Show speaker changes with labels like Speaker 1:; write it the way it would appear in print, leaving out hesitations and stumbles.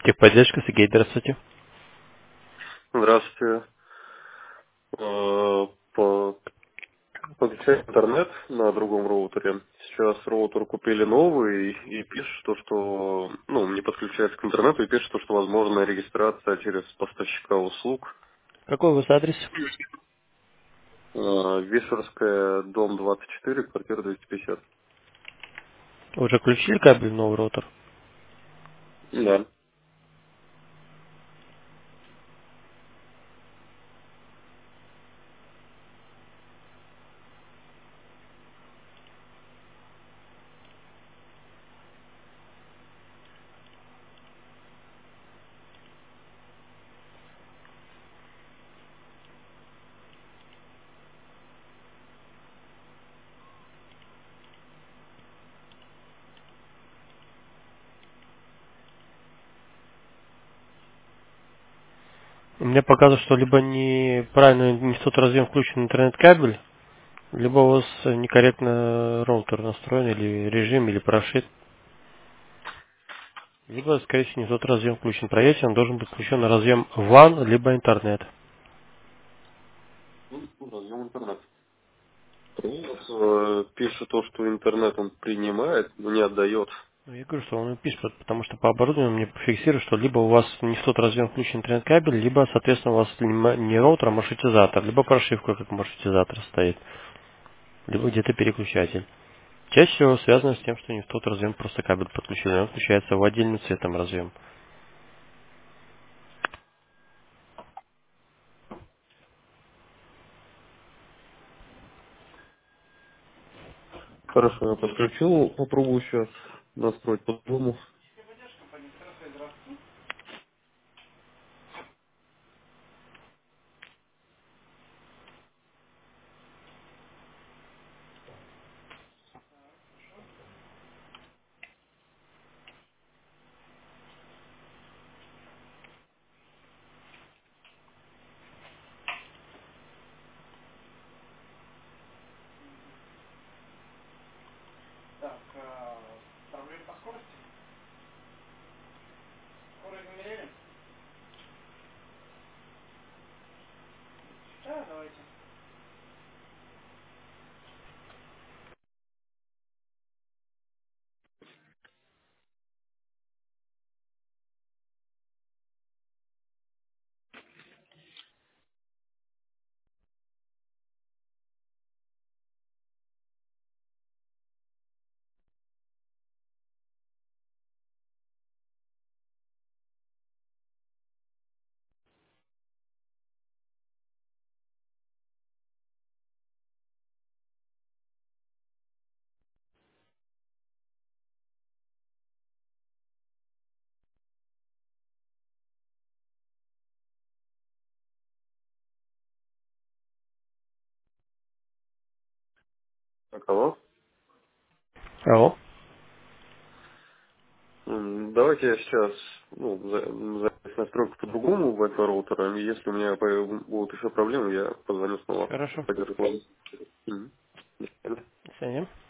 Speaker 1: Техподдержка, Сергей, здравствуйте.
Speaker 2: Здравствуйте. По- Подключаю интернет на другом роутере. Сейчас роутер купили новый и пишет, что не подключается к интернету и пишет, что возможна регистрация через поставщика услуг.
Speaker 1: Какой у вас адрес?
Speaker 2: Вишерская, дом 24, квартира 250.
Speaker 1: Вы уже включили кабель в новый роутер?
Speaker 2: Да.
Speaker 1: У меня показывает, что либо неправильно не в тот разъем включен интернет-кабель, либо у вас некорректно роутер настроен, или режим, или прошит. Либо, скорее всего, не в тот разъем включен. Проверьте, он должен быть включен на разъем WAN, либо интернет.
Speaker 2: Разъем интернет. Пишет что интернет он принимает, но не отдает.
Speaker 1: Ну, я говорю, что он и пишет, потому что по оборудованию мне фиксирует, что либо у вас не в тот разъем включен интернет-кабель, либо, соответственно, у вас не роутер, а маршрутизатор, либо прошивка как маршрутизатор стоит, либо где-то переключатель. Чаще всего связано с тем, что не в тот разъем просто кабель подключили, он включается в отдельный цветом разъем.
Speaker 2: Хорошо, я подключил, попробую сейчас настроить по-другому. Так, алло.
Speaker 1: Алло.
Speaker 2: Давайте я сейчас настройку по-другому в этого роутера. И если у меня будут еще проблемы, я позвоню снова.
Speaker 1: Хорошо.
Speaker 2: Поддержу. Мгм.
Speaker 1: До свидания.